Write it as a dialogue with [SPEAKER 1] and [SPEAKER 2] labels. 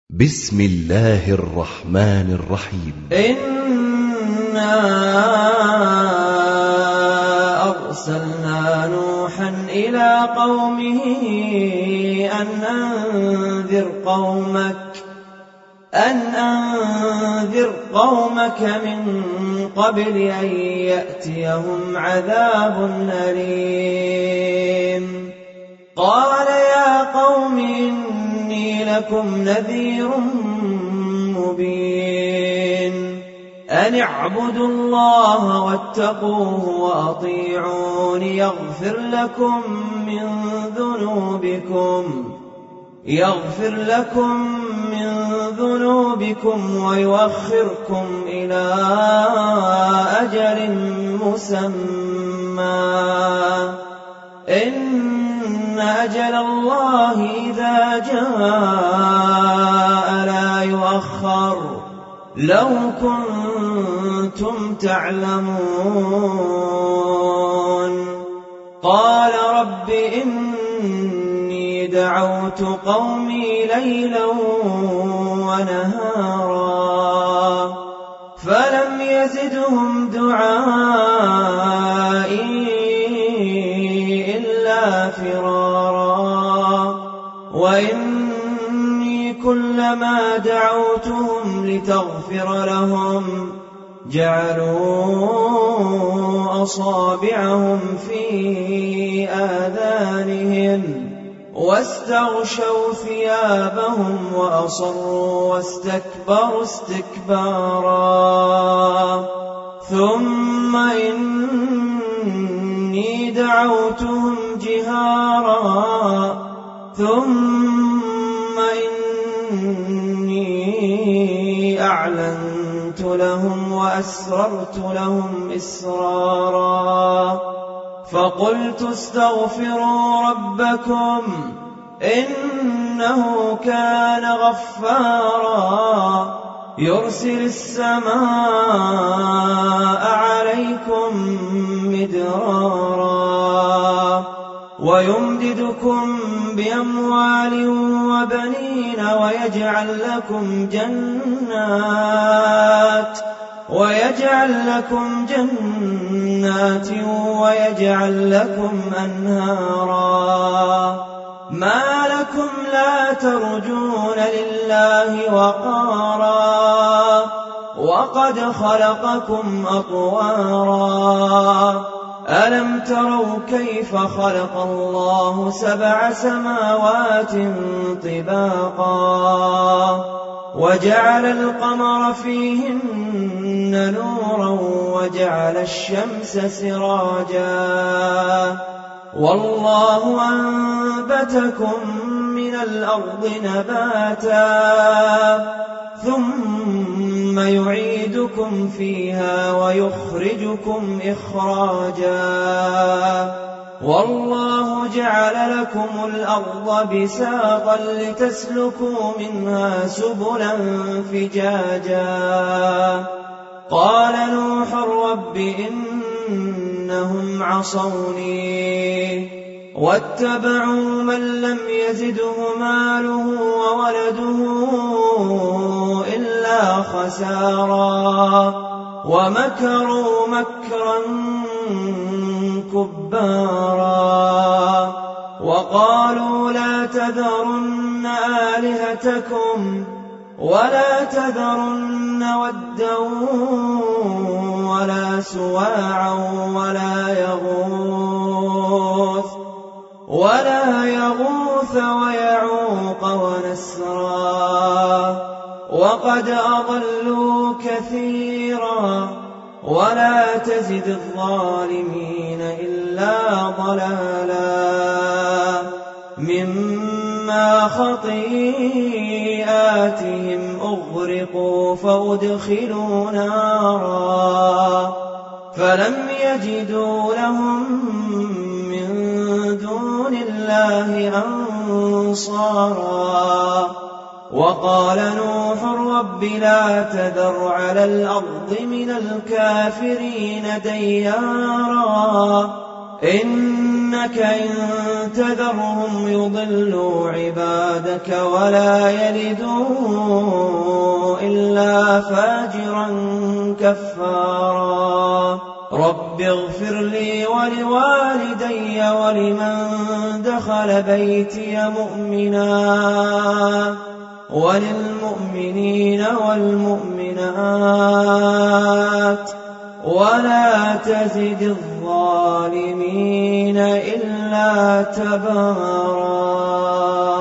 [SPEAKER 1] بسم الله الرحمن الرحيم.
[SPEAKER 2] إنا أرسلنا نوحا إلى قومه أن أنذر قومك من قبل أن يأتيهم عذاب أليم. قال يا قوم إني لكم نذير مبين أن اعبدوا الله واتقوه وأطيعون يغفر لكم من ذنوبكم ويؤخركم إلى أجل مسمى إن أجل الله إذا جاء لا يؤخر لو كنتم تعلمون. قال رب إني دعوت قومي ليلا ونهارا فلم يزدهم دعائي فرارا وإني كلما دعوتهم لتغفر لهم جعلوا أصابعهم في آذانهم واستغشوا ثيابهم وأصروا واستكبروا استكبارا ثم إني دعوتهم جهارا ثم إني أعلنت لهم وأسررت لهم إسرارا فقلت استغفروا ربكم إنه كان غفارا يرسل السماء عليكم مدرارا ويمددكم بأموال وبنين ويجعل لكم جنات ويجعل لكم أنهارا ما لكم لا ترجون لله وقارا وقد خلقكم أطوارا ألم تروا كيف خلق الله 7 سماوات طباقا وجعل القمر فيهن نورا وجعل الشمس سراجا والله أنبتكم من الأرض نباتا ثم يعيدكم فيها ويخرجكم إخراجا والله جعل لكم الأرض بساطا لتسلكوا منها سبلا فجاجا. قال نوح رب إنهم عصوني واتبعوا من لم يزده ماله وولده إلا خسارا ومكروا مكرا كبارا وقالوا لا تذرن آلهتكم ولا تذرن ودا ولا سواعا ولا يغوث ويعوق ونسرا وقد أضلوا كثيرا ولا تزد الظالمين إلا ضلالا مما خطيئاتهم أغرقوا فأدخلوا نارا فلم يجدوا لهم من دون الله أنصارا وقال نوح رب لا تذر على الأرض من الكافرين ديارا إنك إن تذرهم يضلوا عبادك ولا يلدوا إلا فاجرا كفارا رب اغفر لي ولوالدي ولمن دخل بيتي مؤمنا وللمؤمنين والمؤمنات ولا تزد الظالمين إلا تبارا.